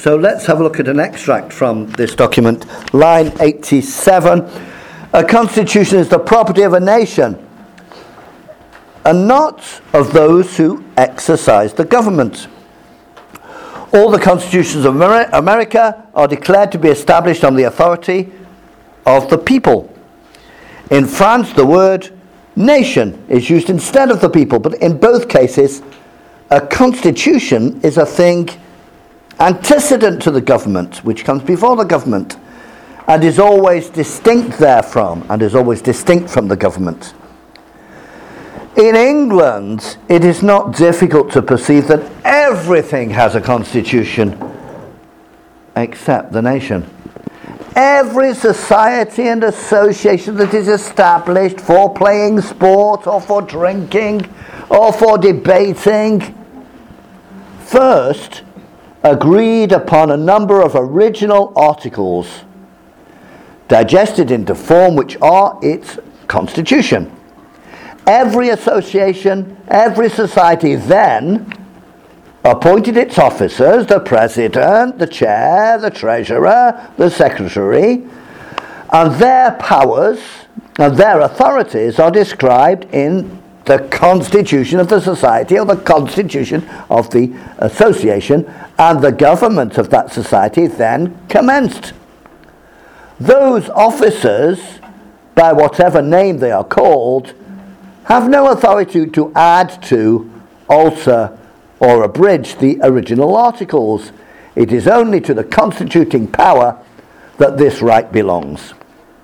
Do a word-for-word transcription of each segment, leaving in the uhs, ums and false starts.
So let's have a look at an extract from this document. Line eighty-seven. A constitution is the property of a nation, and not of those who exercise the government. All the constitutions of Amer- America are declared to be established on the authority of the people. In France, the word nation is used instead of the people, but in both cases, a constitution is a thing antecedent to the government, which comes before the government, and is always distinct therefrom, and is always distinct from the government. In England, it is not difficult to perceive that everything has a constitution except the nation. Every society and association that is established for playing sport or for drinking or for debating first agreed upon a number of original articles digested into form which are its constitution. Every association, every society then appointed its officers, the president, the chair, the treasurer, the secretary, and their powers and their authorities are described in the constitution of the society or the constitution of the association, and the government of that society then commenced. Those officers, by whatever name they are called, have no authority to add to, alter, or abridge the original articles. It is only to the constituting power that this right belongs.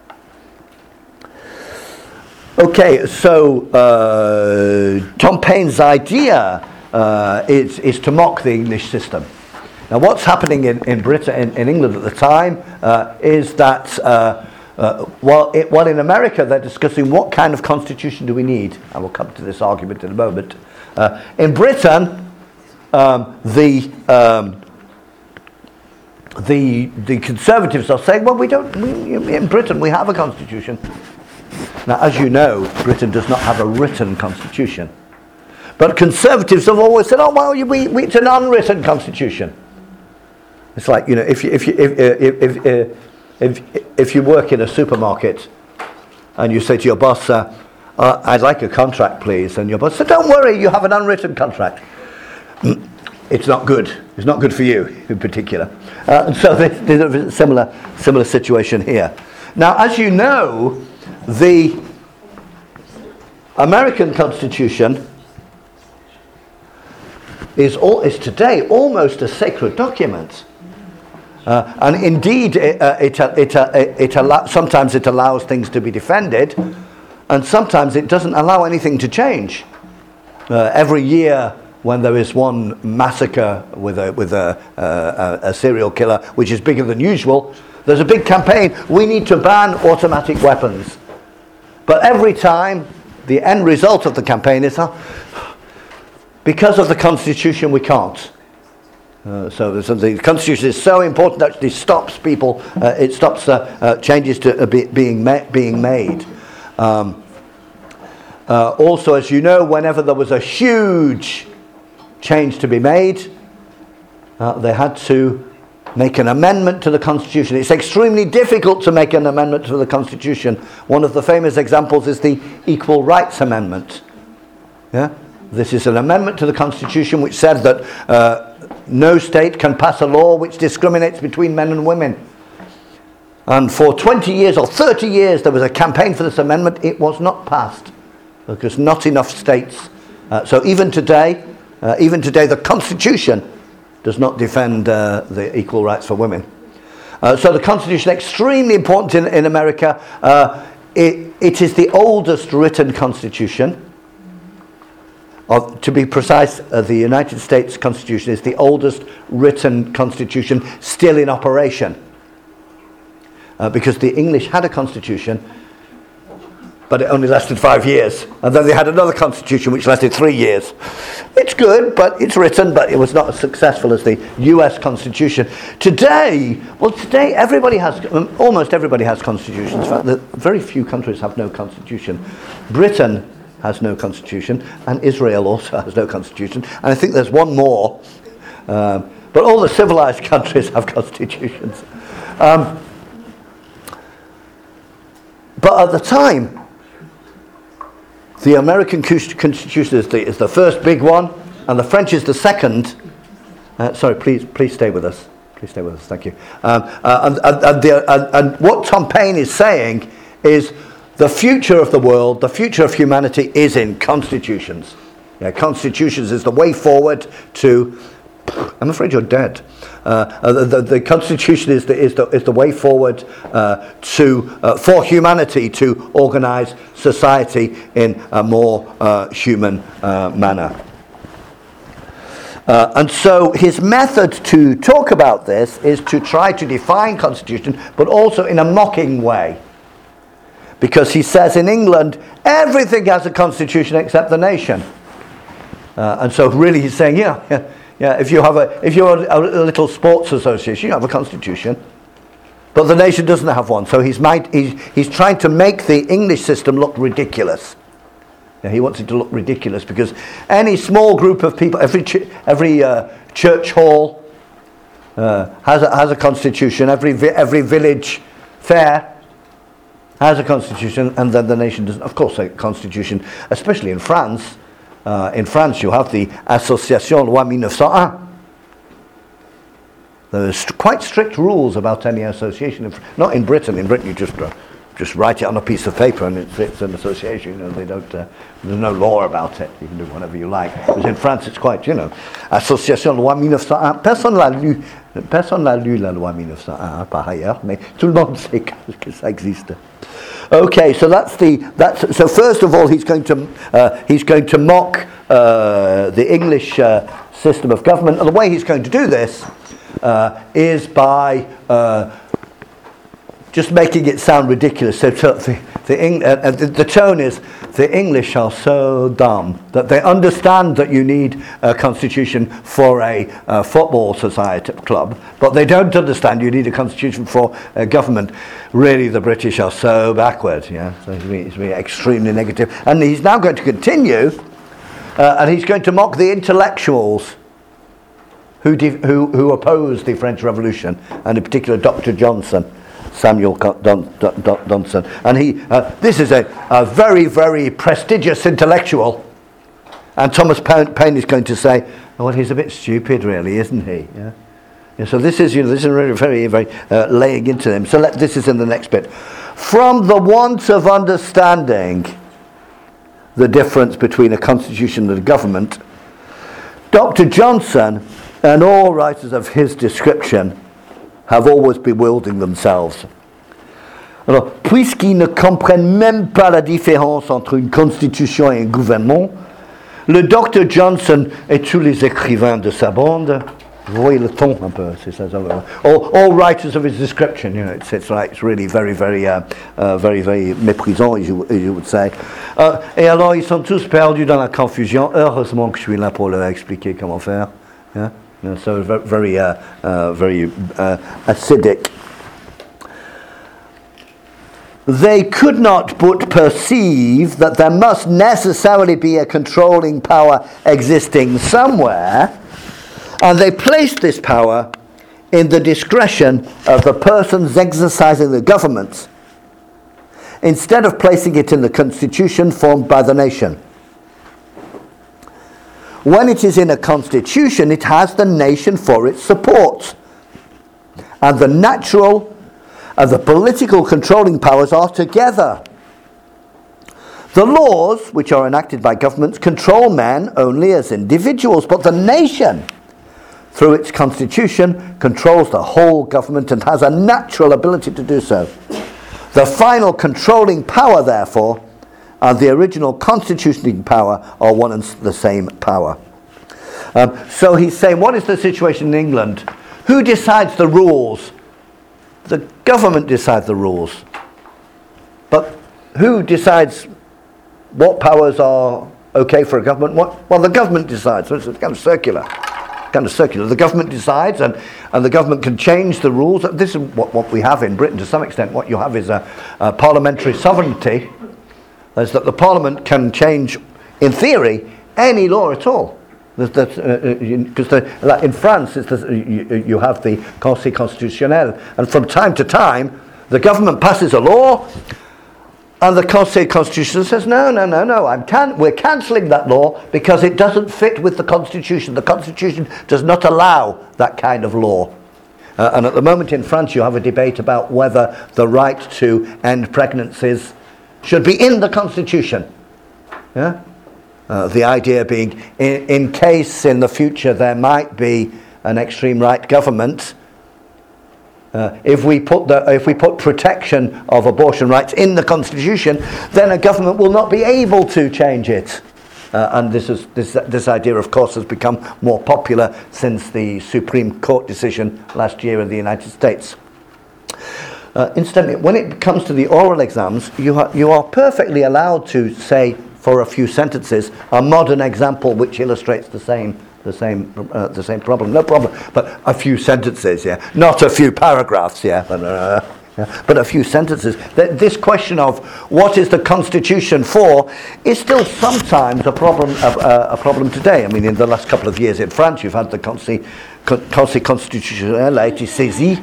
Okay, so uh, Tom Paine's idea uh, is, is to mock the English system. Now, what's happening in, in Britain, in, in England at the time, uh, is that uh, Uh, while, it, while in America they're discussing what kind of constitution do we need. I will come to this argument in a moment. Uh, in Britain, um, the um, the the Conservatives are saying, well, we don't. We, in Britain, we have a constitution. Now, as you know, Britain does not have a written constitution, but Conservatives have always said, oh, well, we, we, it's an unwritten constitution. It's like, you know, if you if you if if, if, if If, if you work in a supermarket and you say to your boss, uh, uh, I'd like a contract, please, and your boss says, don't worry, you have an unwritten contract. It's not good. It's not good for you in particular. Uh, and so there's, there's a similar, similar situation here. Now, as you know, the American Constitution is, all, is today almost a sacred document. Uh, and indeed, it, uh, it, uh, it, uh, it allow, sometimes it allows things to be defended, and sometimes it doesn't allow anything to change. Uh, every year, when there is one massacre with a with a, uh, a serial killer, which is bigger than usual, there's a big campaign. We need to ban automatic weapons. But every time, the end result of the campaign is, uh, because of the Constitution, we can't. Uh, so, so the Constitution is so important that it actually stops people, uh, it stops uh, uh, changes to uh, be, being, ma- being made. Um, uh, also, as you know, whenever there was a huge change to be made, uh, they had to make an amendment to the Constitution. It's extremely difficult to make an amendment to the Constitution. One of the famous examples is the Equal Rights Amendment. Yeah? This is an amendment to the Constitution which said that uh, no state can pass a law which discriminates between men and women. And for twenty years or thirty years there was a campaign for this amendment. It was not passed because not enough states. Uh, so even today, uh, even today the Constitution does not defend uh, the equal rights for women. Uh, so the Constitution is extremely important in, in America. Uh, it, it is the oldest written constitution. Of, to be precise, uh, the United States Constitution is the oldest written constitution still in operation. Uh, because the English had a constitution, but it only lasted five years. And then they had another constitution which lasted three years. It's good, but it's written, but it was not as successful as the U S Constitution. Today, well, today everybody has, um, almost everybody has constitutions. In fact, the, very few countries have no constitution. Britain has no constitution, and Israel also has no constitution. And I think there's one more, uh, But all the civilized countries have constitutions. Um, but at the time, the American Constitution is the, is the first big one, and the French is the second. Uh, sorry, please, please stay with us. Please stay with us. Thank you. Um, uh, and, and, and, the, and, and what Tom Paine is saying is the future of the world, the future of humanity, is in constitutions. Yeah, constitutions is the way forward to. I'm afraid you're dead. Uh, the, the, the Constitution is the, is the, is the way forward uh, to, uh, for humanity to organise society in a more uh, human uh, manner. Uh, and so his method to talk about this is to try to define constitution, but also in a mocking way. Because he says in England, everything has a constitution except the nation. Uh, and so really he's saying, yeah, yeah. Yeah, if you have a, if you're a, a little sports association, you have a constitution, but the nation doesn't have one. So he's might, he's he's trying to make the English system look ridiculous. Yeah, he wants it to look ridiculous because any small group of people, every ch- every uh, church hall uh, has a, has a constitution. Every vi- every village fair has a constitution, and then the nation doesn't. Of course, a constitution, especially in France. Uh, in France, you have the Association Loi nineteen oh one. There's st- quite strict rules about any association. In fr- not in Britain. In Britain, you just uh, just write it on a piece of paper, and it's, it's an association. You know, they don't. Uh, there's no law about it. You can do whatever you like. But in France, it's quite, you know, Association Loi nineteen oh one. Personne l'a lu. Personne l'a lu la loi nineteen oh one par ailleurs, mais tout le monde sait que ça existe. Okay, so that's the that's so first of all he's going to uh, he's going to mock uh, the English uh, system of government, and the way he's going to do this uh, is by uh, just making it sound ridiculous. So the the, Eng- uh, the the tone is the English are so dumb that they understand that you need a constitution for a uh, football society club, but they don't understand you need a constitution for a government. Really, the British are so backward. Yeah, so he's really, he's really extremely negative, and he's now going to continue, uh, and he's going to mock the intellectuals who de- who who opposed the French Revolution, and in particular Doctor Johnson. Samuel Don, Don, Don, Johnson, and he. Uh, this is a, a very, very prestigious intellectual, and Thomas Paine is going to say, "Oh, well, he's a bit stupid, really, isn't he?" Yeah. Yeah, so this is, you know, this is really very, very uh, laying into them. So let, this is in the next bit. From the want of understanding the difference between a constitution and a government, Doctor Johnson and all writers of his description have always bewildered themselves. Alors, puisqu'ils ne comprennent même pas la différence entre une constitution et un gouvernement, le docteur Johnson et tous les écrivains de sa bande, vous voyez le ton un peu, c'est ça. All, all writers of his description, you know, it's, it's like it's really very, very, uh, uh, very, very méprisant, as you, as you would say. Uh, et alors, ils sont tous perdus dans la confusion. Heureusement que je suis là pour leur expliquer comment faire. Yeah? You know, so very, uh, uh, very uh, acidic. They could not but perceive that there must necessarily be a controlling power existing somewhere, and they placed this power in the discretion of the persons exercising the government, instead of placing it in the constitution formed by the nation. When it is in a constitution, it has the nation for its support, and the natural and the political controlling powers are together. The laws, which are enacted by governments, control men only as individuals, but the nation, through its constitution, controls the whole government and has a natural ability to do so. The final controlling power, therefore, and the original constituting power are one and the same power. Um, so he's saying, what is the situation in England? Who decides the rules? The government decides the rules. But who decides what powers are okay for a government? What, well, the government decides. So it's kind of circular. Kind of circular. The government decides, and, and the government can change the rules. This is what, what we have in Britain to some extent. What you have is a, a parliamentary sovereignty. Is that the Parliament can change, in theory, any law at all. Because uh, uh, like in France, it's the, you, you have the Conseil constitutionnel, and from time to time, the government passes a law, and the Conseil constitutionnel says, no, no, no, no, I'm can- we're cancelling that law because it doesn't fit with the Constitution. The Constitution does not allow that kind of law. Uh, and at the moment in France, you have a debate about whether the right to end pregnancies should be in the Constitution. Yeah? Uh, the idea being, in, in case in the future there might be an extreme right government, uh, if we put the if we put protection of abortion rights in the Constitution, then a government will not be able to change it. Uh, and this is this this idea, of course, has become more popular since the Supreme Court decision last year in the United States. Uh, incidentally, when it comes to the oral exams, you are, you are perfectly allowed to say, for a few sentences, a modern example which illustrates the same the same uh, the same problem. No problem, but a few sentences, yeah, not a few paragraphs, yeah, but, uh, yeah, but a few sentences. Th- this question of what is the Constitution for is still sometimes a problem uh, a problem today. I mean, in the last couple of years in France, you've had the Conseil, Conseil constitutionnel a été saisi.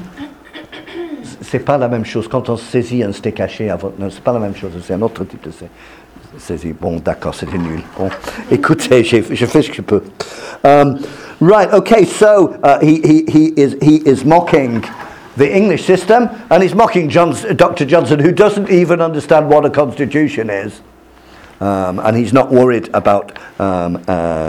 C'est pas la même chose. Quand on saisit un steak haché, non, c'est pas la même chose. C'est un autre type de saisie. Bon, d'accord, c'était nul. Bon, écoutez, j'ai, j'ai fait ce que je peux. Um, right. Okay. So uh, he he he is he is mocking the English system, and he's mocking Johnson, Doctor Johnson, who doesn't even understand what a constitution is, um, and he's not worried about um,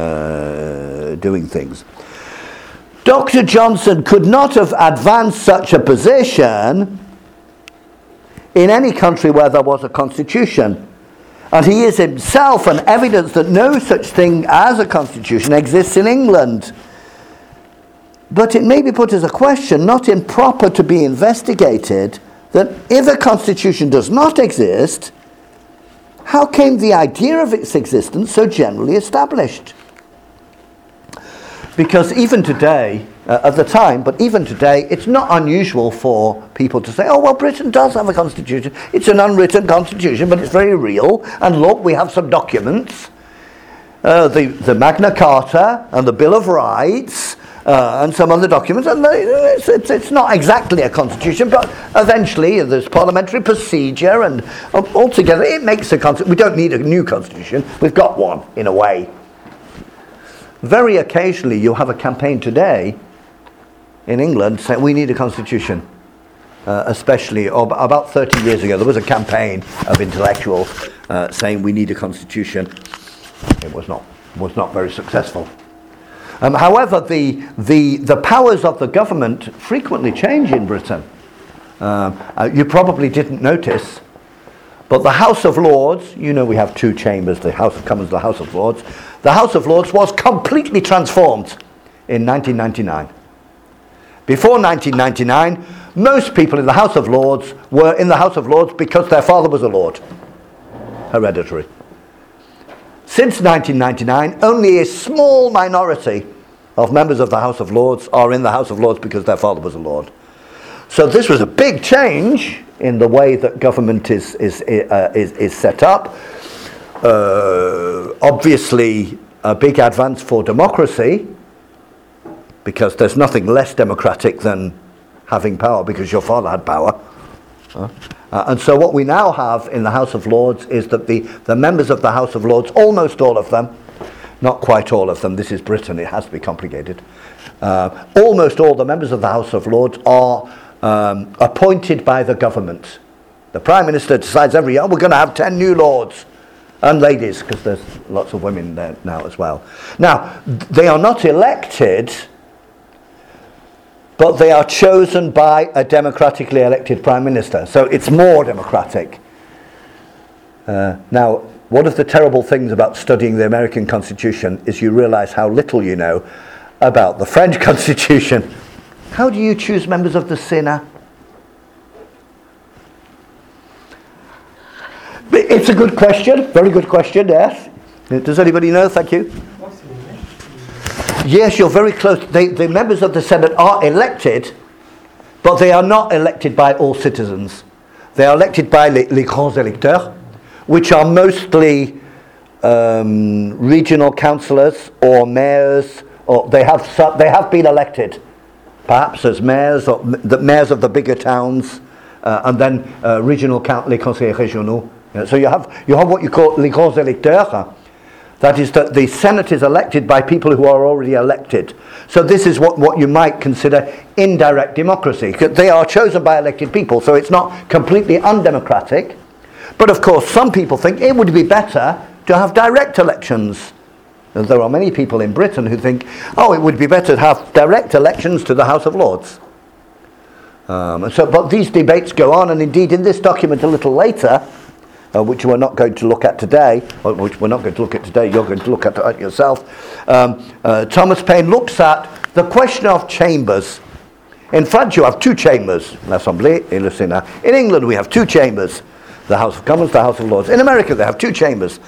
uh, doing things. Doctor Johnson could not have advanced such a position in any country where there was a constitution. And he is himself an evidence that no such thing as a constitution exists in England. But it may be put as a question, not improper to be investigated, that if a constitution does not exist, how came the idea of its existence so generally established? Because even today, uh, at the time, but even today, it's not unusual for people to say, oh, well, Britain does have a constitution. It's an unwritten constitution, but it's very real. And look, we have some documents. Uh, the, the Magna Carta and the Bill of Rights uh, and some other documents. And they, it's, it's, it's not exactly a constitution, but eventually there's parliamentary procedure, and uh, altogether it makes a constitution. We don't need a new constitution. We've got one, in a way. Very occasionally you'll have a campaign today in England saying we need a constitution. Uh, especially oh, about thirty years ago there was a campaign of intellectuals uh, saying we need a constitution. It was not was not very successful. Um, however, the, the, the powers of the government frequently change in Britain. Um, uh, you probably didn't notice, but the House of Lords, you know we have two chambers, the House of Commons and the House of Lords. The House of Lords was completely transformed in nineteen ninety-nine. Before nineteen ninety-nine, most people in the House of Lords were in the House of Lords because their father was a Lord. Hereditary. Since nineteen ninety-nine, only a small minority of members of the House of Lords are in the House of Lords because their father was a Lord. So this was a big change in the way that government is, is, uh, is, is set up. Uh, obviously a big advance for democracy, because there's nothing less democratic than having power because your father had power. Uh, uh, and so what we now have in the House of Lords is that the, the members of the House of Lords, almost all of them, not quite all of them, this is Britain, it has to be complicated, uh, almost all the members of the House of Lords are um, appointed by the government. The Prime Minister decides every year, we're going to have ten new Lords. And ladies, because there's lots of women there now as well. Now, they are not elected, but they are chosen by a democratically elected Prime Minister. So it's more democratic. Uh, now, one of the terrible things about studying the American Constitution is you realize how little you know about the French Constitution. How do you choose members of the Sénat? It's a good question, very good question, yes. Does anybody know? Thank you. Yes, you're very close. They, the members of the Senate are elected, but they are not elected by all citizens. They are elected by les, les grands électeurs, which are mostly um, regional councillors or mayors, or they have su- they have been elected, perhaps as mayors or m- the mayors of the bigger towns, uh, and then uh, regional count les conseillers régionaux. Yeah, so you have you have what you call les grands électeurs. That is that the Senate is elected by people who are already elected. So this is what, what you might consider indirect democracy. They are chosen by elected people, so it's not completely undemocratic. But of course, some people think it would be better to have direct elections. And there are many people in Britain who think, oh, it would be better to have direct elections to the House of Lords. Um, so, but these debates go on, and indeed in this document a little later, Uh, which we're not going to look at today, or which we're not going to look at today, you're going to look at it yourself. Um, uh, Thomas Paine looks at the question of chambers. In France you have two chambers, l'Assemblée et le Sénat. In England we have two chambers, the House of Commons, the House of Lords. In America they have two chambers.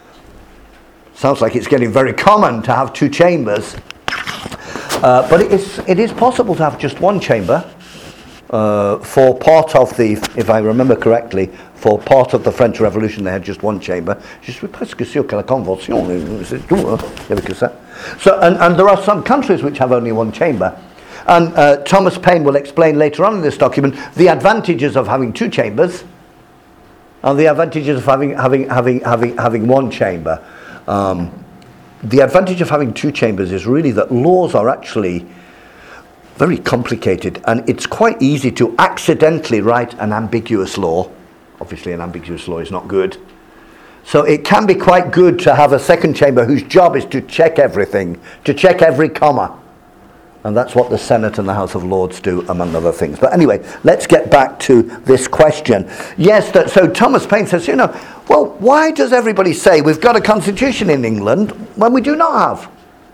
Sounds like it's getting very common to have two chambers. Uh, but it is, it is possible to have just one chamber. Uh, for part of the, if I remember correctly, for part of the French Revolution they had just one chamber. Je suis presque sûr que la Convention, c'est tout, hein? Il y avait que ça. So, and, and there are some countries which have only one chamber. And uh, Thomas Paine will explain later on in this document the advantages of having two chambers and the advantages of having, having, having, having, having one chamber. Um, the advantage of having two chambers is really that laws are actually very complicated, and it's quite easy to accidentally write an ambiguous law. Obviously an ambiguous law is not good. So it can be quite good to have a second chamber whose job is to check everything, to check every comma. And that's what the Senate and the House of Lords do, among other things. But anyway, let's get back to this question. Yes, that, so Thomas Paine says, you know, well, why does everybody say we've got a constitution in England when we do not have?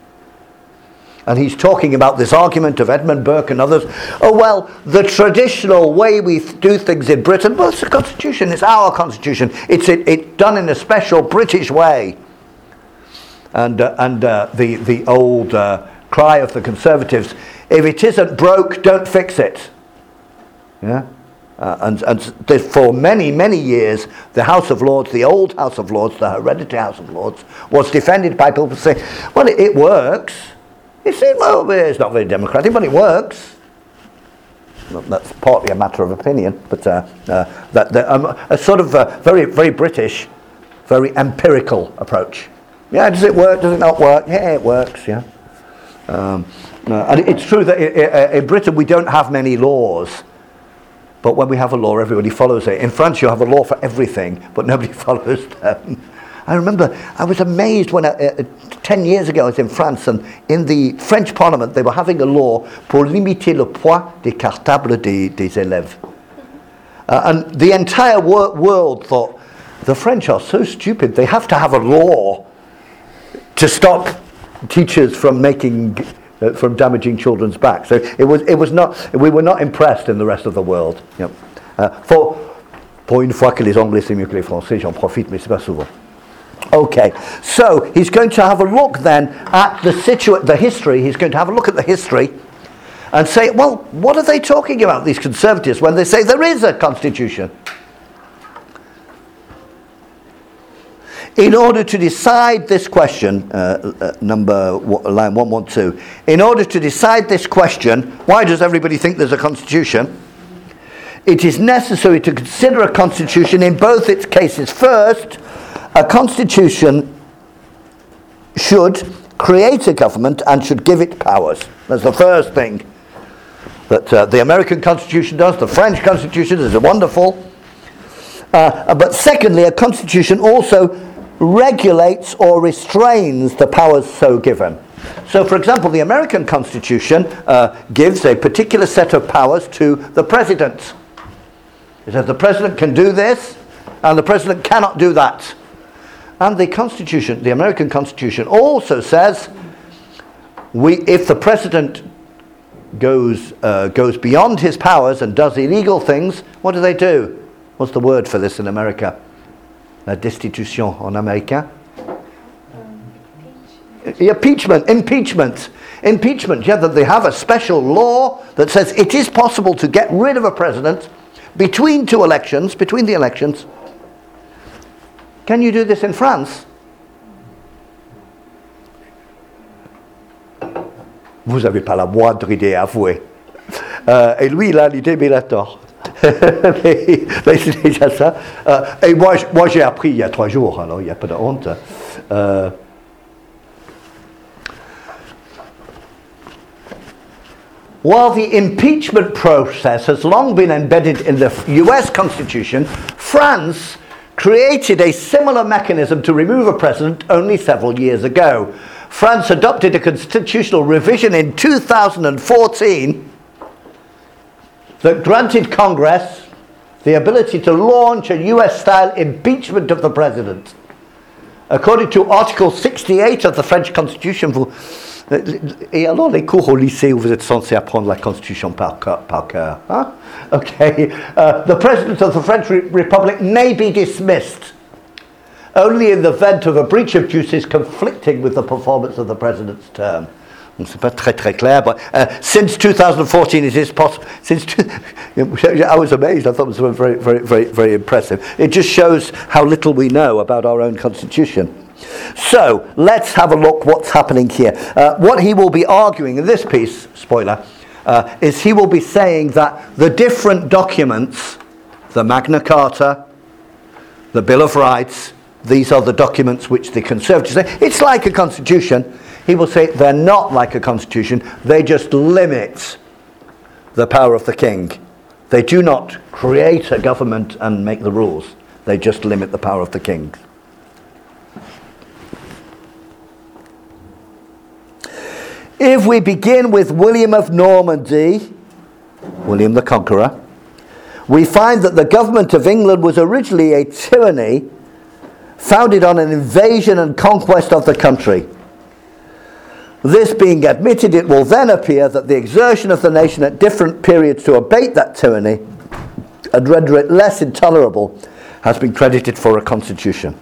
And he's talking about this argument of Edmund Burke and others. Oh, well, the traditional way we th- do things in Britain, well, it's the constitution, it's our constitution. It's it, it done in a special British way. And, uh, and uh, the, the old uh, cry of the Conservatives, if it isn't broke, don't fix it. Yeah? Uh, and and th- for many, many years, the House of Lords, the old House of Lords, the hereditary House of Lords, was defended by people saying, well, it, it works. You see, well, it's not very democratic, but it works. Well, that's partly a matter of opinion, but uh, uh, that, that um, a sort of uh, very, very British, very empirical approach. Yeah, does it work? Does it not work? Yeah, it works. Yeah, um, uh, and it's true that in, in Britain we don't have many laws, but when we have a law, everybody follows it. In France, you have a law for everything, but nobody follows them. I remember I was amazed when I, uh, ten years ago I was in France, and in the French Parliament they were having a law pour limiter le poids des cartables des, des élèves. Uh, and the entire wor- world thought, the French are so stupid, they have to have a law to stop teachers from making, uh, from damaging children's backs. So it was, it was not, we were not impressed in the rest of the world. Yep. Uh, for, pour une fois que les Anglais c'est mieux que les Français, j'en profite, mais c'est pas souvent. Okay, so he's going to have a look then at the situa- the history. He's going to have a look at the history and say, well, what are they talking about, these Conservatives, when they say there is a constitution? In order to decide this question, uh, uh, number w- line one twelve, in order to decide this question, why does everybody think there's a constitution? It is necessary to consider a constitution in both its cases. First, a constitution should create a government and should give it powers. That's the first thing that uh, the American Constitution does. The French Constitution is wonderful. Uh, but secondly, a constitution also regulates or restrains the powers so given. So, for example, the American Constitution uh, gives a particular set of powers to the president. It says the president can do this and the president cannot do that. And the Constitution, the American Constitution, also says we, if the president goes uh, goes beyond his powers and does illegal things, what do they do? What's the word for this in America? La destitution en américain? Impeachment. Impeachment. Impeachment. Yeah, that they have a special law that says it is possible to get rid of a president between two elections, between the elections. Can you do this in France? vous n'avez pas la moindre idée, avouez. Euh, et lui, il a l'idée, mais il a tort. mais, mais c'est déjà ça. Euh, et moi, moi, j'ai appris il y a trois jours, alors il n'y a pas de honte. Euh, While the impeachment process has long been embedded in the U S Constitution, France created a similar mechanism to remove a president only several years ago. France adopted a constitutional revision in two thousand fourteen that granted Congress the ability to launch a U S-style impeachment of the president. According to Article sixty-eight of the French Constitution, vous, et alors les cours au lycée où vous êtes censé apprendre la Constitution par cœur, par cœur hein? Okay. Uh, the President of the French Re- Republic may be dismissed only in the event of a breach of justice conflicting with the performance of the President's term. C'est pas très très clair, but uh, since two thousand fourteen it is possible. Since two, I was amazed. I thought it was very, very, very, very impressive. It just shows how little we know about our own constitution. So let's have a look what's happening here. Uh, what he will be arguing in this piece, spoiler, uh, is he will be saying that the different documents, the Magna Carta, the Bill of Rights, these are the documents which the Conservatives say it's like a constitution. He will say they're not like a constitution, they just limit the power of the king. They do not create a government and make the rules, they just limit the power of the king. If we begin with William of Normandy, William the Conqueror, we find that the government of England was originally a tyranny founded on an invasion and conquest of the country. This being admitted, it will then appear that the exertion of the nation at different periods to abate that tyranny and render it less intolerable has been credited for a constitution.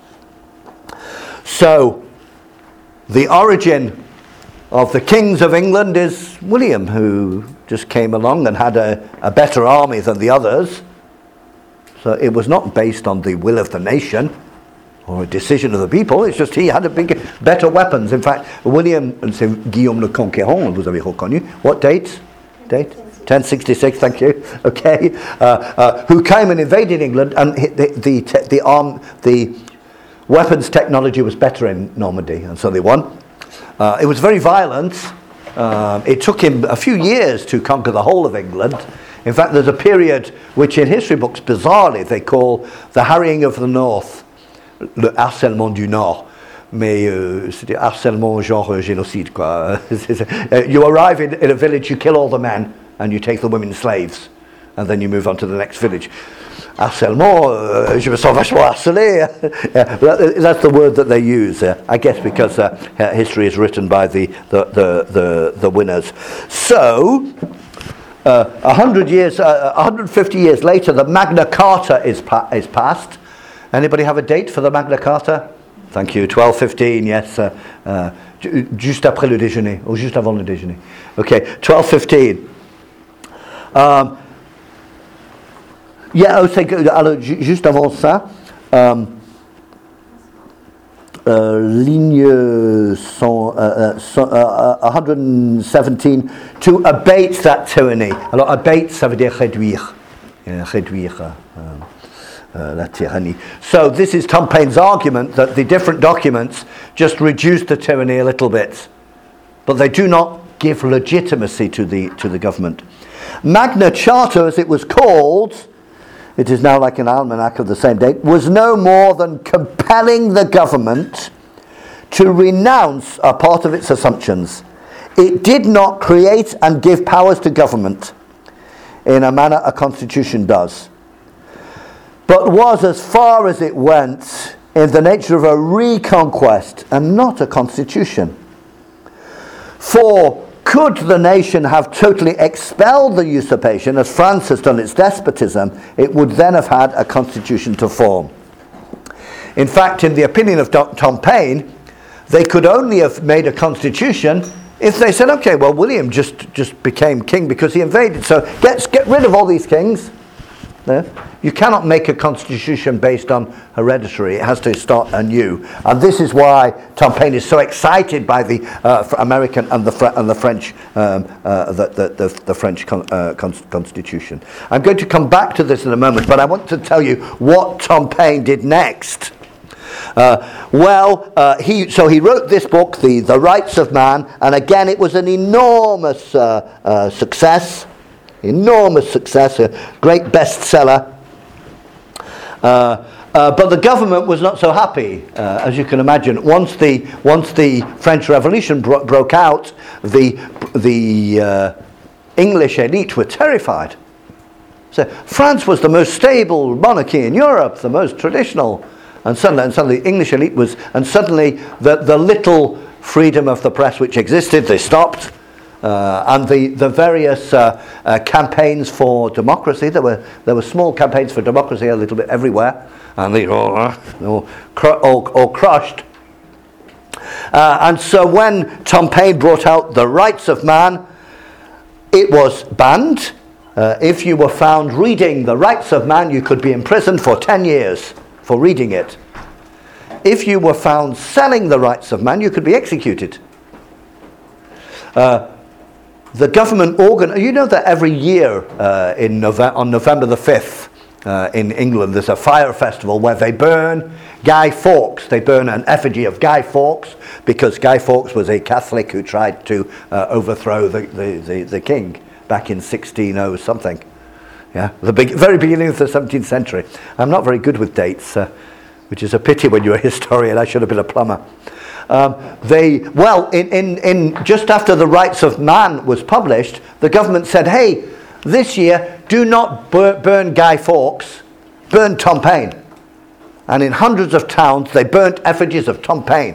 So, the origin of the kings of England is William, who just came along and had a, a better army than the others. So it was not based on the will of the nation or a decision of the people, it's just he had a big, better weapons. In fact, William, c'est Guillaume le Conquérant, vous avez reconnu. What date? Date? ten sixty-six, thank you. Okay. Uh, uh, who came and invaded England, and the the the, the arm, the weapons technology was better in Normandy, and so they won. Uh, it was very violent. Uh, it took him a few years to conquer the whole of England. In fact, there's a period which in history books, bizarrely, they call the harrying of the North, le harcèlement du Nord. Mais euh, c'était harcèlement genre euh, génocide, quoi. You arrive in, in a village, you kill all the men, and you take the women slaves, and then you move on to the next village. Harcèlement, uh, je me sens vachement harcelé. That's the word that they use, uh, I guess, because uh, history is written by the the the the, the winners. So, uh, a hundred years, uh, one hundred fifty years later, the Magna Carta is pa- is passed. Anybody have a date for the Magna Carta? Thank you. twelve fifteen. Yes. Uh, uh, juste après le déjeuner, ou juste avant le déjeuner. Okay. twelve fifteen. Um, Yeah, oh, c'est, alors, juste avant ça, um, uh, ligne cent, uh, uh, uh, one hundred seventeen, to abate that tyranny. Alors, abate, ça veut dire réduire. Yeah, réduire uh, uh, la tyrannie. So, this is Tom Paine's argument that the different documents just reduce the tyranny a little bit, but they do not give legitimacy to the to the government. Magna Charta, as it was called, it is now like an almanac of the same date, was no more than compelling the government to renounce a part of its assumptions. It did not create and give powers to government in a manner a constitution does, but was, as far as it went, in the nature of a reconquest and not a constitution. For could the nation have totally expelled the usurpation, as France has done its despotism, it would then have had a constitution to form. In fact, in the opinion of Tom Paine, they could only have made a constitution if they said, okay, well, William just, just became king because he invaded, so get, get rid of all these kings, No? You cannot make a constitution based on hereditary. It has to start anew. And this is why Tom Paine is so excited by the uh, American and the Fr- and the French um, uh, the, the, the, the French con- uh, con- constitution. I'm going to come back to this in a moment, but I want to tell you what Tom Paine did next. Uh, well, uh, he so he wrote this book, The The Rights of Man, and again it was an enormous uh, uh, success. Enormous success, a great bestseller. Uh, uh, but the government was not so happy, uh, as you can imagine. Once the once the French Revolution bro- broke out, the the uh, English elite were terrified. So France was the most stable monarchy in Europe, the most traditional, and suddenly, and suddenly the English elite was, and suddenly the the little freedom of the press which existed, they stopped. Uh, and the the various uh, uh, campaigns for democracy, there were there were small campaigns for democracy a little bit everywhere, and they were all, uh, all, cr- all, all crushed. Uh, and so when Tom Paine brought out The Rights of Man, it was banned. Uh, if you were found reading The Rights of Man, you could be imprisoned for ten years for reading it. If you were found selling The Rights of Man, you could be executed. Uh, The government organ. You know that every year uh, in Nove- on November the fifth uh, in England, there's a fire festival where they burn Guy Fawkes. They burn an effigy of Guy Fawkes because Guy Fawkes was a Catholic who tried to uh, overthrow the, the, the, the king back in sixteen oh something. Yeah, the big, very beginning of the seventeenth century. I'm not very good with dates, uh, which is a pity when you're a historian. I should have been a plumber. Um, they well, in, in, in just after The Rights of Man was published, the government said, "Hey, this year, do not bur- burn Guy Fawkes, burn Tom Paine." And in hundreds of towns, they burnt effigies of Tom Paine.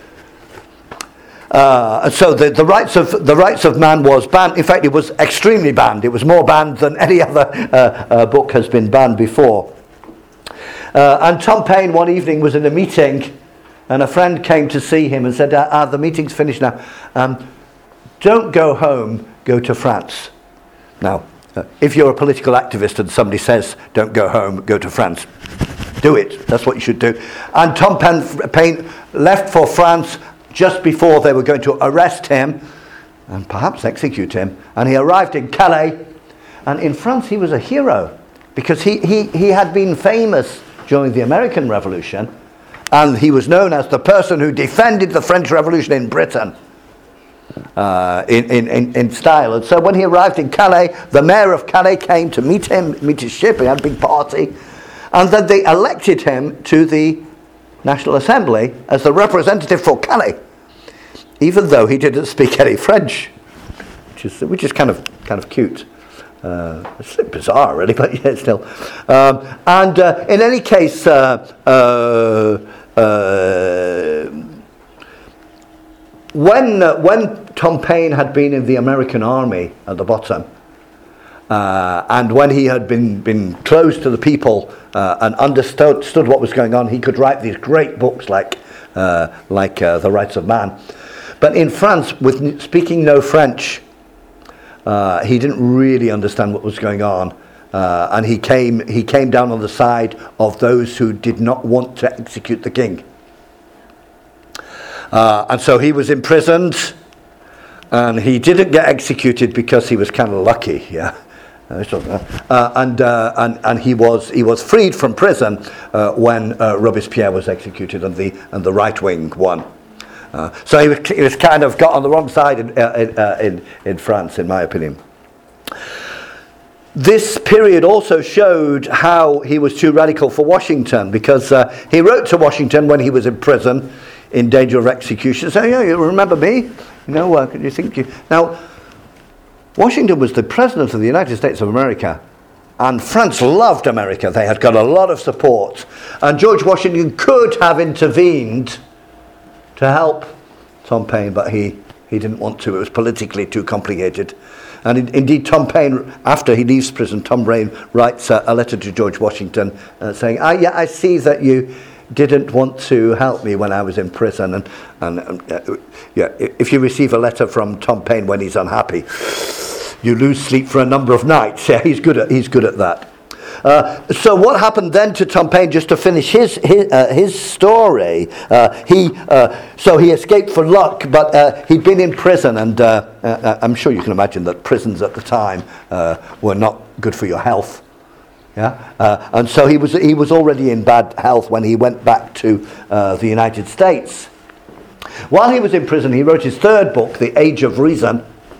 Uh, and so the, the rights of the Rights of Man was banned. In fact, it was extremely banned. It was more banned than any other uh, uh, book has been banned before. Uh, and Tom Paine one evening was in a meeting. And a friend came to see him and said, ah, ah the meeting's finished now. Um, don't go home, go to France. Now, uh, if you're a political activist and somebody says, don't go home, go to France, do it. That's what you should do. And Tom Paine left for France just before they were going to arrest him and perhaps execute him. And he arrived in Calais. And in France, he was a hero because he, he, he had been famous during the American Revolution. And he was known as the person who defended the French Revolution in Britain uh, in, in, in style. And so when he arrived in Calais, the mayor of Calais came to meet him, meet his ship. He had a big party. And then they elected him to the National Assembly as the representative for Calais, even though he didn't speak any French, which is, which is kind of, kind of cute. Uh, it's a bit bizarre, really, but yeah, still. Um, and uh, in any case, uh, uh, uh, when uh, when Tom Paine had been in the American Army at the bottom, uh, and when he had been been close to the people uh, and understood understood what was going on, he could write these great books like uh, like uh, The Rights of Man. But in France, with speaking no French, Uh, he didn't really understand what was going on, uh, and he came he came down on the side of those who did not want to execute the king. Uh, and so he was imprisoned, and he didn't get executed because he was kind of lucky, yeah. Uh, and uh, and and he was he was freed from prison uh, when uh, Robespierre was executed, and the and the right wing won. Uh, so he was, he was kind of got on the wrong side in, uh, in, uh, in, in France, in my opinion. This period also showed how he was too radical for Washington, because uh, he wrote to Washington when he was in prison, in danger of execution, saying, "Yeah, you remember me? You know, uh, you think you..." Now, Washington was the president of the United States of America, and France loved America. They had got a lot of support, and George Washington could have intervened to help Tom Paine, but he, he didn't want to. It was politically too complicated. And in, indeed, Tom Paine, after he leaves prison, Tom Paine writes a, a letter to George Washington uh, saying, ah, yeah, I see that you didn't want to help me when I was in prison. And, and uh, yeah, if you receive a letter from Tom Paine when he's unhappy, you lose sleep for a number of nights. Yeah, he's good at, he's good at that. Uh, so what happened then to Tom Paine, just to finish his his, uh, his story, uh, he uh, so he escaped for luck, but uh, he'd been in prison, and uh, uh, I'm sure you can imagine that prisons at the time uh, were not good for your health. Yeah, uh, and so he was he was already in bad health when he went back to uh, the United States. While he was in prison, he wrote his third book, The Age of Reason.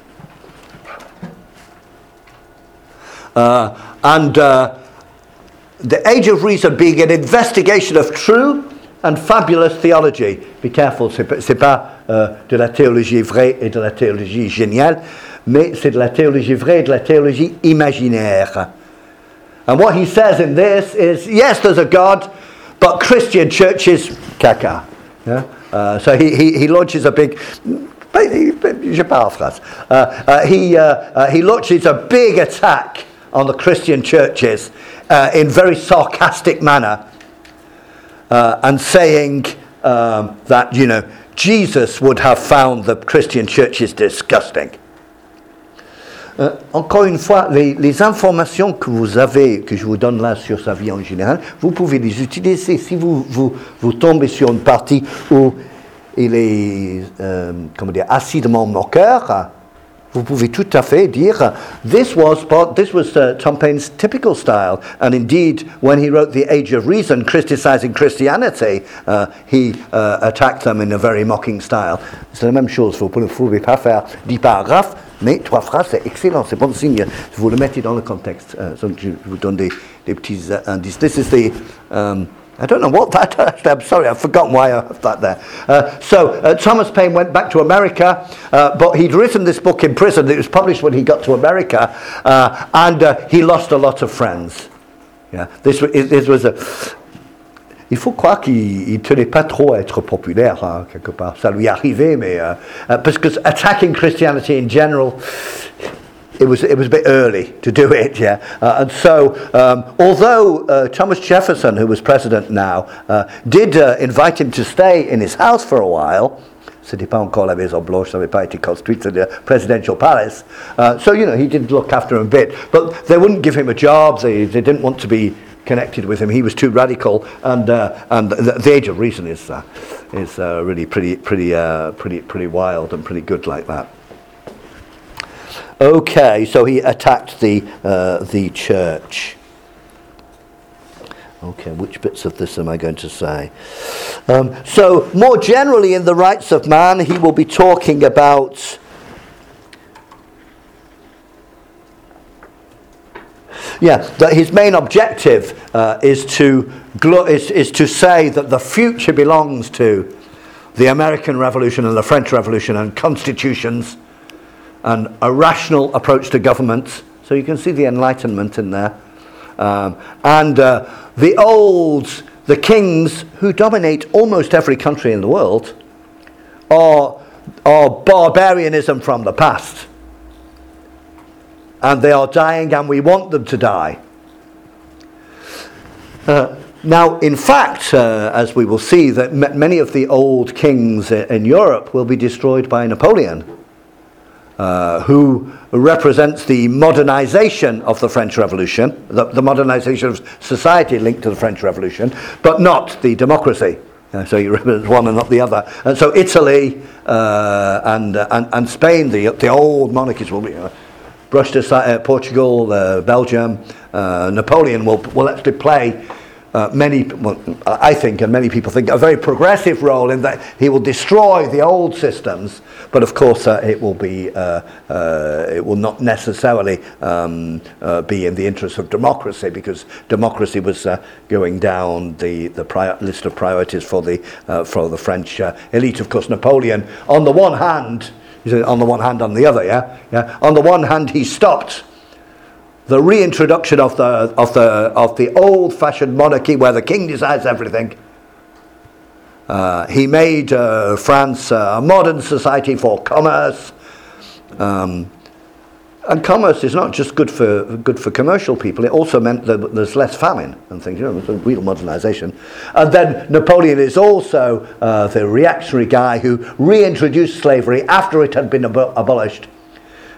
Uh, and uh, The Age of Reason being an investigation of true and fabulous theology. Be careful, c'est pas, c'est pas euh, de la théologie vraie et de la théologie géniale, mais c'est de la théologie vraie et de la théologie imaginaire. And what he says in this is, yes, there's a God, but Christian churches, caca. Yeah? Uh, so he, he, he launches a big, je paraphrase, uh, uh, he, uh, uh, he launches a big attack on the Christian churches uh, in very sarcastic manner, uh, and saying um, that, you know, Jesus would have found the Christian churches disgusting. Euh, encore une fois, les, les informations que vous avez, que je vous donne là sur sa vie en général, vous pouvez les utiliser si vous, vous, vous tombez sur une partie où il est euh, comment dire, acidement moqueur. Vous pouvez tout à fait dire, this was, part, this was uh, Tom Paine's typical style, and indeed, when he wrote The Age of Reason, criticizing Christianity, uh, he uh, attacked them in a very mocking style. C'est la même chose, vous ne pouvez pas faire dix paragraphes, mais trois phrases, c'est excellent, c'est bon signe. Vous le mettez dans le contexte. Uh, donc je vous donne des, des petits uh, indices. This is the... Um, I don't know what that, I'm sorry, I've forgotten why I have that there. Uh, so, uh, Thomas Paine went back to America, uh, but he'd written this book in prison. It was published when he got to America, uh, and uh, he lost a lot of friends. Yeah, this, this was a... Il faut croire qu'il ne tenait pas trop à être populaire, hein, quelque part. Ça lui arrivait, mais... Uh, uh, parce que attacking Christianity in general... It was it was a bit early to do it, yeah. Uh, and so, um, although uh, Thomas Jefferson, who was president now, uh, did uh, invite him to stay in his house for a while, c'était pas encore la Maison Blanche, ça n'avait pas été construit, c'est the presidential palace. Uh, so, you know, he did look after him a bit, but they wouldn't give him a job. They they didn't want to be connected with him. He was too radical, and uh, and the, the Age of Reason is uh, is uh, really pretty pretty uh, pretty pretty wild and pretty good like that. Okay, so he attacked the uh, the church. Okay, which bits of this am I going to say? Um, so, more generally in the rights of man, he will be talking about yeah, that his main objective uh, is to glo- is, is to say that the future belongs to the American Revolution and the French Revolution and constitutions, and a rational approach to government. So you can see the Enlightenment in there. Um, and uh, the old, the kings who dominate almost every country in the world are, are barbarianism from the past. And they are dying, and we want them to die. Uh, now, in fact, uh, as we will see, that m- many of the old kings in Europe will be destroyed by Napoleon. Uh, who represents the modernization of the French Revolution, the, the modernization of society linked to the French Revolution, but not the democracy. Uh, so he represents one and not the other. And so Italy uh, and, uh, and and Spain, the the old monarchies, will be uh, brushed aside. Uh, Portugal, uh, Belgium, uh, Napoleon will will actually play. Uh, many, well, I think, and many people think, a very progressive role in that he will destroy the old systems, but of course uh, it will be, uh, uh, it will not necessarily um, uh, be in the interest of democracy, because democracy was uh, going down the the prior list of priorities for the uh, for the French uh, elite. Of course, Napoleon, on the one hand, on the one hand, on the other, yeah, yeah. On the one hand, he stopped the reintroduction of the of the of the old-fashioned monarchy where the king decides everything. Uh, he made uh, France uh, a modern society for commerce, um, and commerce is not just good for good for commercial people. It also meant that there's less famine and things. You know, it's a real modernization. And then Napoleon is also uh, the reactionary guy who reintroduced slavery after it had been abo- abolished.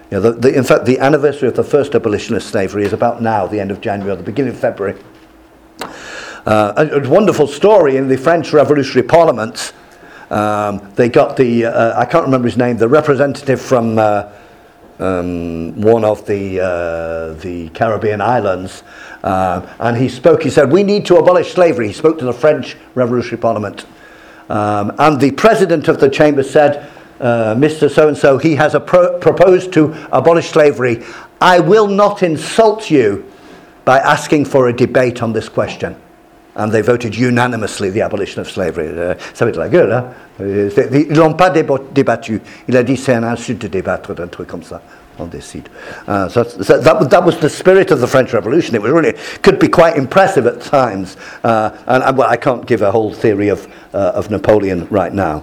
You know, the, the, in fact, the anniversary of the first abolition of slavery is about now, the end of January, or the beginning of February. Uh, a, a wonderful story in the French Revolutionary Parliament. Um, they got the, uh, I can't remember his name, the representative from uh, um, one of the uh, the Caribbean islands, uh, and he spoke, he said, we need to abolish slavery. He spoke to the French Revolutionary Parliament. Um, and the president of the chamber said, uh, Mister So-and-so, he has a pro- proposed to abolish slavery. I will not insult you by asking for a debate on this question. And they voted unanimously the abolition of slavery. Uh, ça va être la gueule, hein? Ils l'ont pas débattu. Il a dit c'est un insulte de débattre d'un truc comme ça. On décide. Uh, so, so that, that was the spirit of the French Revolution. It was really could be quite impressive at times. Uh, and, and well, I can't give a whole theory of uh, of Napoleon right now.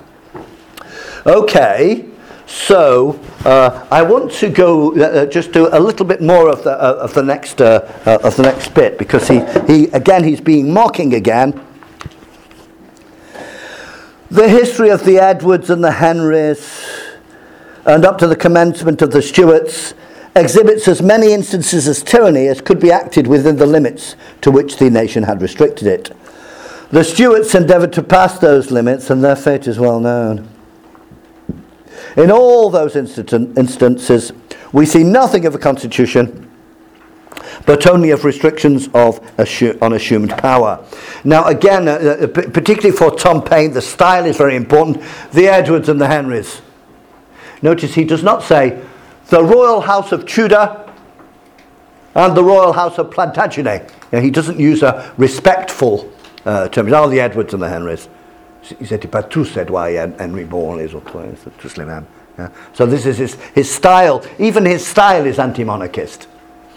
Okay. So uh, I want to go uh, just do a little bit more of the uh, of the next uh, uh, of the next bit, because he, he again he's being mocking again. The history of the Edwards and the Henrys, and up to the commencement of the Stuarts, exhibits as many instances of tyranny as could be acted within the limits to which the nation had restricted it. The Stuarts endeavoured to pass those limits, and their fate is well known. In all those instant- instances, we see nothing of a constitution, but only of restrictions of assu- on assumed power. Now, again, uh, uh, particularly for Tom Paine, the style is very important. The Edwards and the Henrys. Notice he does not say the royal house of Tudor and the royal house of Plantagenet. You know, he doesn't use a respectful uh, term. Oh, the Edwards and the Henrys. Ils n'étaient pas tous Edouard et Henry Bourne, les autres, c'est tous les mêmes. Yeah. So this is his, his style. Even his style is anti-monarchist.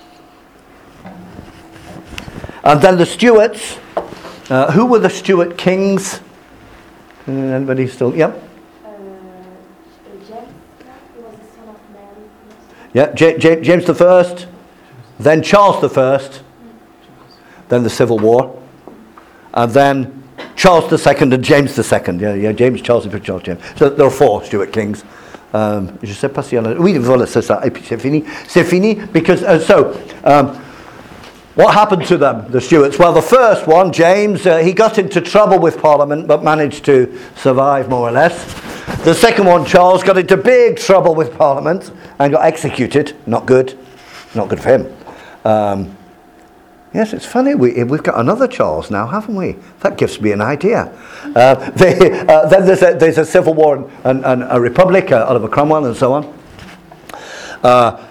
And then the Stuarts. Uh, who were the Stuart kings? Uh, anybody still? Yep. Uh, James, he was the son of Mary. Yeah, J- J- James the First, then Charles the First, then the Civil War, and then Charles the Second and James the Second. Yeah, yeah, James, Charles, Charles, James. So there are four Stuart kings. Um, je sais pas si y en a. Oui, voilà, c'est ça. Et puis c'est fini. C'est fini because uh, so. Um, what happened to them, the Stuarts? Well, the first one, James, uh, he got into trouble with Parliament, but managed to survive more or less. The second one, Charles, got into big trouble with Parliament and got executed. Not good. Not good for him. Um, Yes, it's funny. We, we've got another Charles now, haven't we? That gives me an idea. Uh, they, uh, then there's a, there's a civil war and, and, and a republic, uh, Oliver Cromwell and so on. Uh,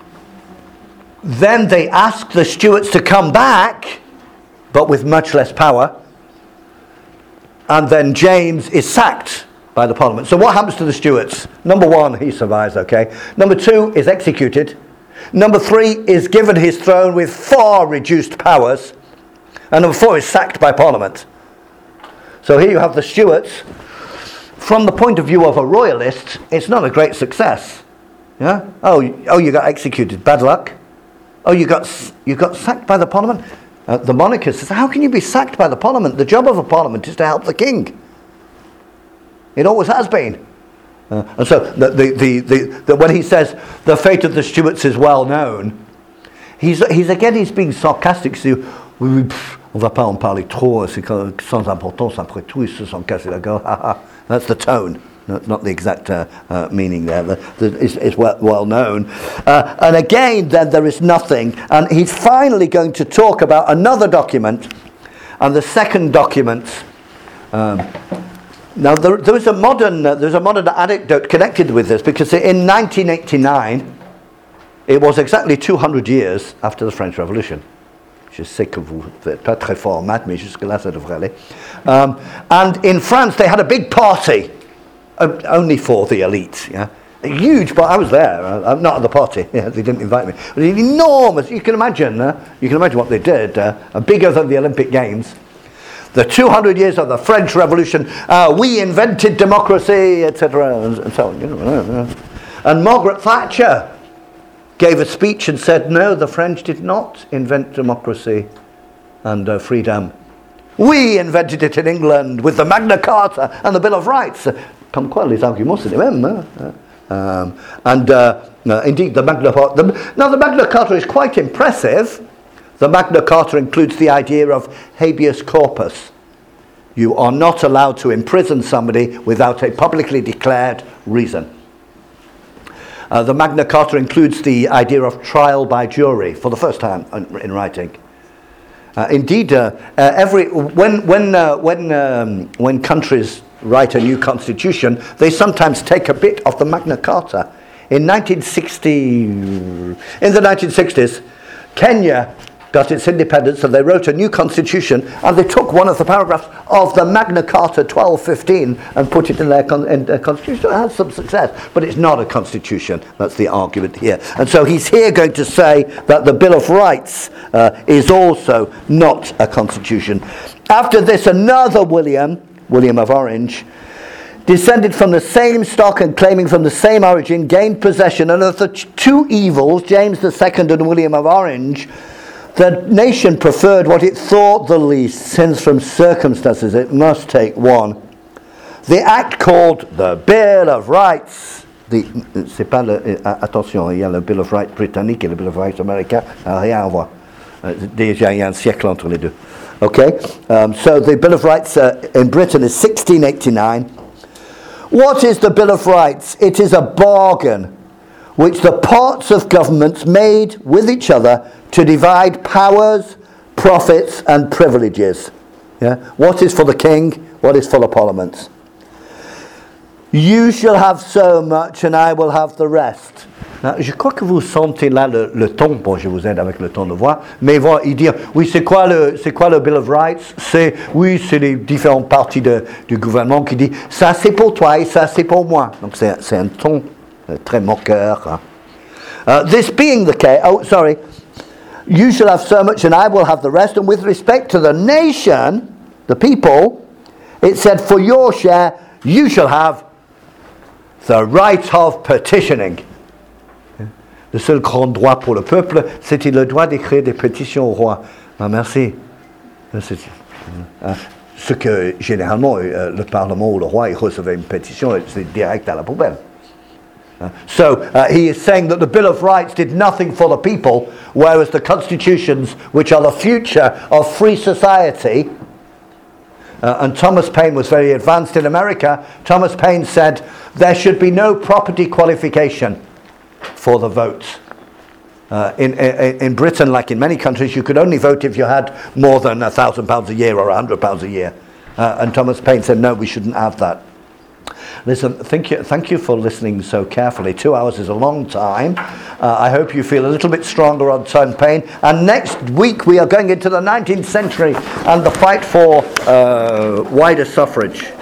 then they ask the Stuarts to come back, but with much less power. And then James is sacked by the Parliament. So what happens to the Stuarts? Number one, he survives, okay. Number two is executed. Number three is given his throne with far reduced powers. And number four is sacked by Parliament. So here you have the Stuarts. From the point of view of a royalist, it's not a great success. Yeah? Oh, oh, you got executed. Bad luck. Oh, you got you got sacked by the Parliament. Uh, the monarchist says, how can you be sacked by the Parliament? The job of a Parliament is to help the king. It always has been. Uh, and so the, the, the, the, the, when he says the fate of the Stuarts is well known, he's, he's again he's being sarcastic. C'est, oui, oui, pff, on va pas en parler trop, c'est sans importance après tout, ils se sont cassés la gueule. That's the tone, not, not the exact uh, uh, meaning there. The, the, it's, it's well, well known. Uh, and again, then there is nothing. And he's finally going to talk about another document, and the second document. Um, Now there, there is a modern uh, there's a modern anecdote connected with this, because in nineteen eighty-nine, it was exactly two hundred years after the French Revolution. Je sais que vous n'êtes pas très fort en maths, mais jusque là ça devrait aller. Um, and in France they had a big party, uh, only for the elite. Yeah, a huge party. I was there. Uh, I'm not at the party. Yeah, they didn't invite me. But it was enormous. You can imagine. Uh, you can imagine what they did. Uh, bigger than the Olympic Games. The two hundred years of the French Revolution, uh, we invented democracy, et cetera, and, and so on. You know, and Margaret Thatcher gave a speech and said, no, the French did not invent democracy and uh, freedom. We invented it in England with the Magna Carta and the Bill of Rights. Comme quoi, les arguments, c'est les mêmes. Hein? Um, and uh, uh, indeed, the Magna Carta. The, now, the Magna Carta is quite impressive. The Magna Carta includes the idea of habeas corpus. You are not allowed to imprison somebody without a publicly declared reason. Uh, the Magna Carta includes the idea of trial by jury for the first time in, in writing. Uh, indeed, uh, uh, every when when uh, when um, when countries write a new constitution, they sometimes take a bit of the Magna Carta. In nineteen sixty, in the nineteen sixties, Kenya got its independence, and they wrote a new constitution, and they took one of the paragraphs of the Magna Carta twelve fifteen and put it in their, con- in their constitution. It had some success, but it's not a constitution. That's the argument here. And so he's here going to say that the Bill of Rights uh, is also not a constitution. After this, another William, William of Orange, descended from the same stock and claiming from the same origin, gained possession, and of the two evils, James the Second and William of Orange, the nation preferred what it thought the least, since from circumstances it must take one. The act called the Bill of Rights. The, c'est pas le, attention, il y a le Bill of Rights britannique et le Bill of Rights américain, rien à voir. Déjà, il y a un siècle entre les deux. Okay, um, so the Bill of Rights uh, in Britain is sixteen eighty-nine. What is the Bill of Rights? It is a bargain which the parts of governments made with each other to divide powers, profits, and privileges. Yeah? What is for the king? What is for the parliaments? You shall have so much, and I will have the rest. Now, je crois que vous sentez là le, le ton. Bon, je vous aide avec le ton de voix, mais voilà, il dit oui, c'est quoi le, c'est quoi le Bill of Rights? C'est oui, c'est les différentes parties de, du gouvernement qui dit ça c'est pour toi et ça c'est pour moi. Donc c'est, c'est un ton uh, très moqueur. Hein. Uh, this being the case, oh, sorry, you shall have so much and I will have the rest. And with respect to the nation, the people, it said, for your share, you shall have the right of petitioning. Le seul grand droit pour le peuple, c'était le droit d'écrire des pétitions au roi. Ah, merci. C'est, euh, ce que, généralement, euh, le Parlement ou le roi, il recevait une pétition, c'est direct à la poubelle. Uh, so uh, he is saying that the Bill of Rights did nothing for the people, whereas the constitutions, which are the future of free society, uh, and Thomas Paine was very advanced in America. Thomas Paine said there should be no property qualification for the vote. Uh, in, in, in Britain, like in many countries, you could only vote if you had more than a thousand pounds a year or a hundred pounds a year. Uh, and Thomas Paine said, no, we shouldn't have that. Listen, thank you, thank you for listening so carefully. Two hours is a long time. Uh, I hope you feel a little bit stronger on Tom Paine. And next week we are going into the nineteenth century and the fight for uh, wider suffrage.